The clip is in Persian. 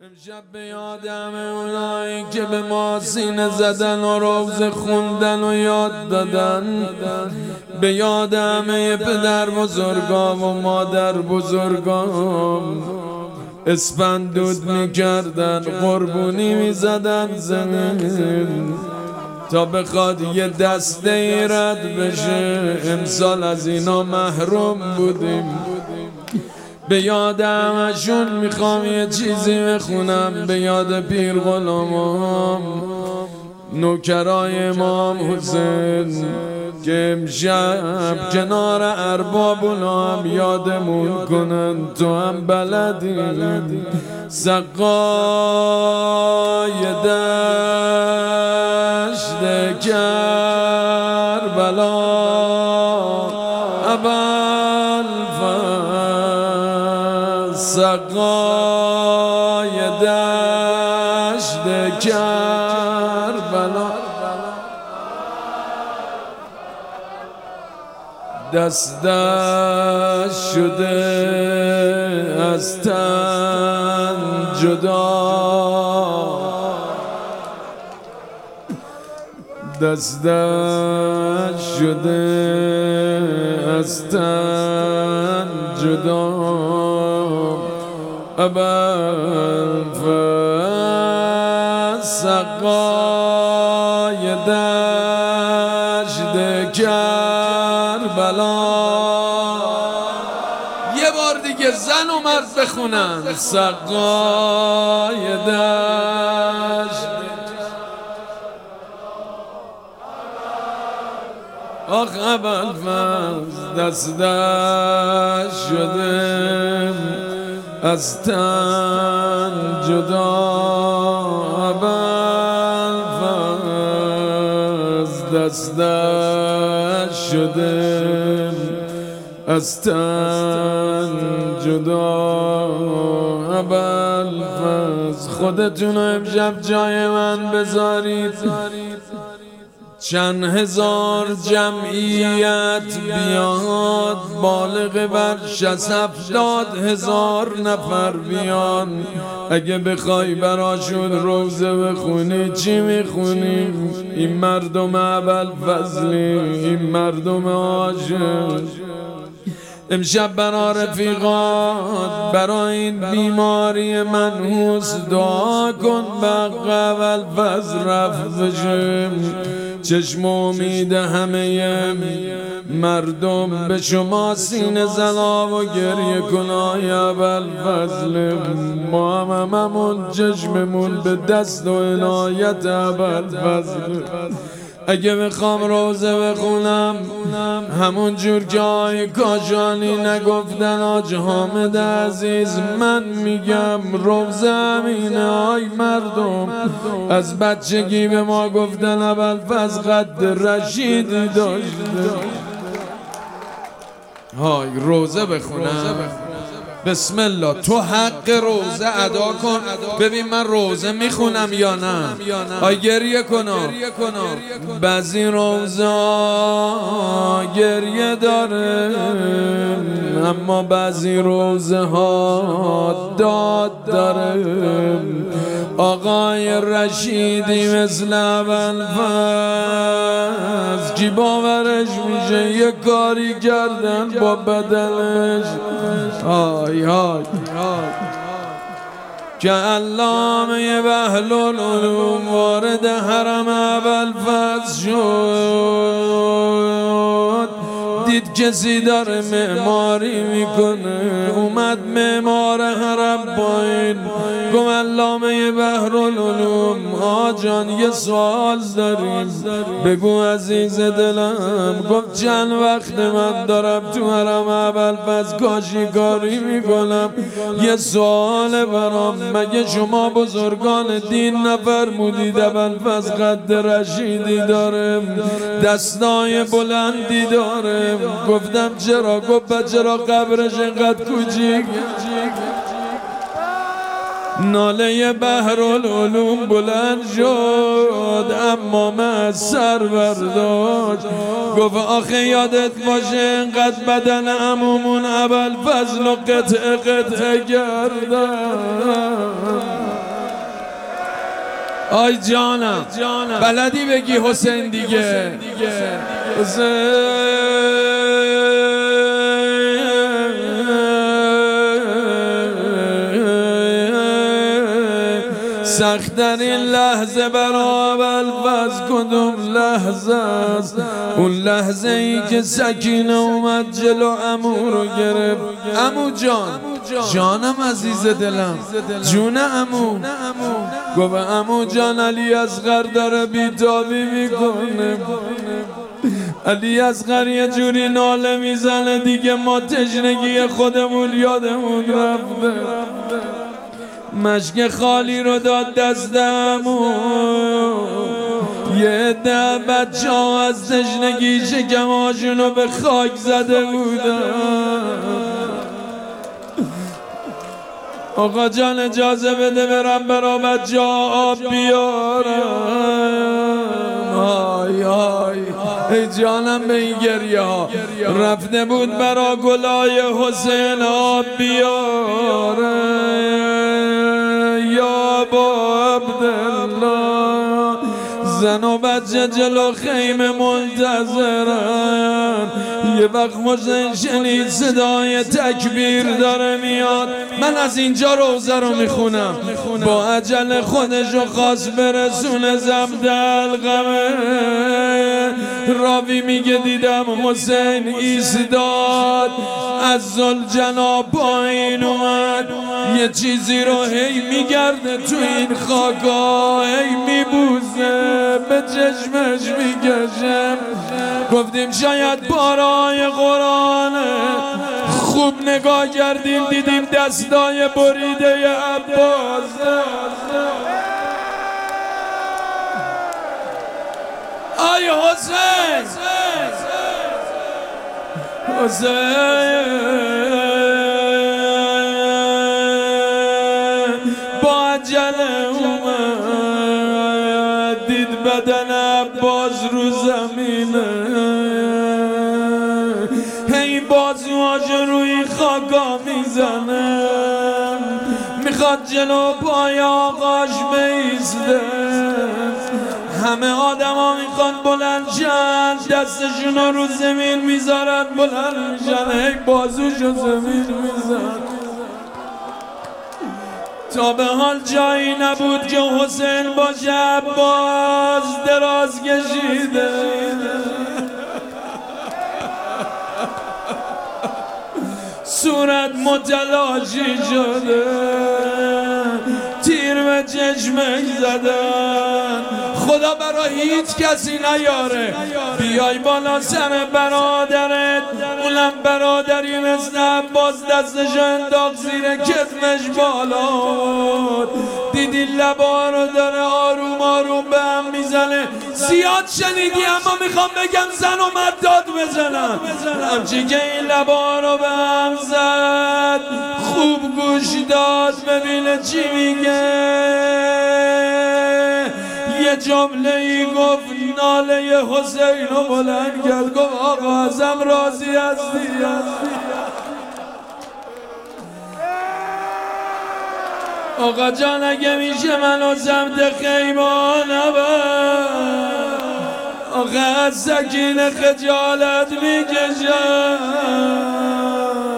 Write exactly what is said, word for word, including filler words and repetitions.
امشب به یادم اونایی که به ما سینه زدن و روزه خوندن و یاد دادن، به یادم پدر بزرگام و مادر بزرگام اسپندود میکردن، قربونی میزدن زمین تا بخواد یه دسته ای رد بشه. امسال از اینا محروم بودیم. به یاد همشون میخوام یه چیزی بخونم، به یاد پیر غلامام نوکرای امام حسین که امشب کنار اربابونا هم یادمون کنن. تو هم بلدی سقای دشت کربلا ابوالفضل، سقای دشت کربلا دست دست شده از تن جدا، دست دست شده از تن جدا. ابوالفضل سقای دشت کربلا. یه بار دیگه زن و مرد بخونن سقای دشت. آخ ابوالفضل دست دست شده از تن جدا. ابوالفضل دست دست شده از تن جدا. ابوالفضل خودتونو امشب جای من بذارید، چند هزار جمعیت بیاد، بالغ بر شصت هفتاد هزار نفر بیان. اگه بخوای براشون روزه بخونی چی میخونی؟ این مردم ابوالفضلی، این مردم عاشق. امشب برا رفیقات برای این بیماری منحوس دعا کن، به ابوالفضل رفت بشه. چشم امید همه مردم به شما سینه زنا و گریه کنای ابوالفضل. ما هم هممون چشممون به دست و عنایت ابوالفضل. اگه بخوام روزه بخونم همون جور که آی کاشانی نگفتن آج حامد عزیز، من میگم روزه همینه. آی مردم از بچگی به ما گفتن ابوالفضل قد رشیدی داشته. های روزه بخونم، بسم الله. تو حق روزه ادا کن. ببین من روزه میخونم یا نه؟ آی گریه کنم. بعضی روزه گریه داره، اما بعضی روزه ها داد داره. آقای رشیدی مثل ابوالفضل کی باورش میشه یه کاری کردن با بدنش؟ آی آی که علامه بهلولعلوم وارد حرم ابوالفضل شد، دید کسی داره معماری میکنه، اومد معمار حرم پایین، گفت علامه بهلولعلوم آجان یه سوال داریم بگو عزیز دلم. گفت چند وقت من دارم تو حرم ابوالفضل کاشیکاری میکنم، یه سوال برام، مگه شما بزرگان دین نفرمودید ابوالفضل قد رشیدی داره، دستای بلندی داره؟ گفتم چرا؟ گفت چرا قبرش اینقدر کوچیک؟ ناله بحرالعلوم بلند شد اما من سر برداشت. گفت آخه یادت باشه اینقدر بدن عمومون ابوالفضل و قطعه قطعه کردن. آی جانم بلدی بگی حسین دیگه حسین سخت در این لحظه برابر از کدوم لحظه است؟ اون لحظه ای که سکینه اومد جلو عمو رو گرفت. عمو جان جانم عزیز دلم جون عمو گفت عمو جان علی اصغر داره بیتابی میکنه. علی اصغر یه جوری ناله میزنه دیگه ما تشنگی خودمون یادمون رفته. مشک خالی رو داد دستمو یه عده بچه ها از تشنگی شکماشونو به خاک زده بودن. آقا جان اجازه بده برم برا بچه ها آب بیارم. آی آی ای جانم به این گریه ها رفته بود برا گلای حسین آب بیارم. یا با عبدالله زن و بچه جلو خیمه منتظرن. یه وقت حسین شنید صدای تکبیر داره میاد. من از اینجا روزه رو میخونم با عجل خودشو خواست برسونه زمد القمه. راوی میگه دیدم حسین ایستاد از ذوالجناب پایین اومد یه چیزی رو هی میگرده تو این خاکا هی میبوزه به چشمش میکشه. گفتیم شاید بارای قرآنه. خوب نگاه کردیم دیدیم دستای بریده عباس. آی حسین حسین با عجله اومد دید بدن عباس رو زمینه. هی بازوهاشو روی خاکا میزنه میخواد جلو پای آقاش بیسته. همه آدم ها میخوان بلند شن دستشون رو زمین میذارن بلند میشن هی بازوشو زمین میزن. تا به حال جایی نبود که حسین باشه عباس دراز کشیده. صورت متلاشی شده تیر به چشمش زدن. خدا برا هیچ کسی نیاره بیای بالا سر برادرت. اونم برادری مثل عباس دستشو انداخت زیر کتفش بالا. دیدی لبا رو داره آروم آروم به هم میزنه. زیاد شنیدی اما میخوام بگم زن و مرد داد بزنن. همچی که این لبا رو به هم زد خوب گوش داد ببینه چی میگه. یه جمله ای گفت ناله حسین رو بلند کرد گفت آقا ازم راضی هستی؟ آقا جان اگه میشه منو سمت خیمه نبر. آقا از سکینه خجالت میکشم.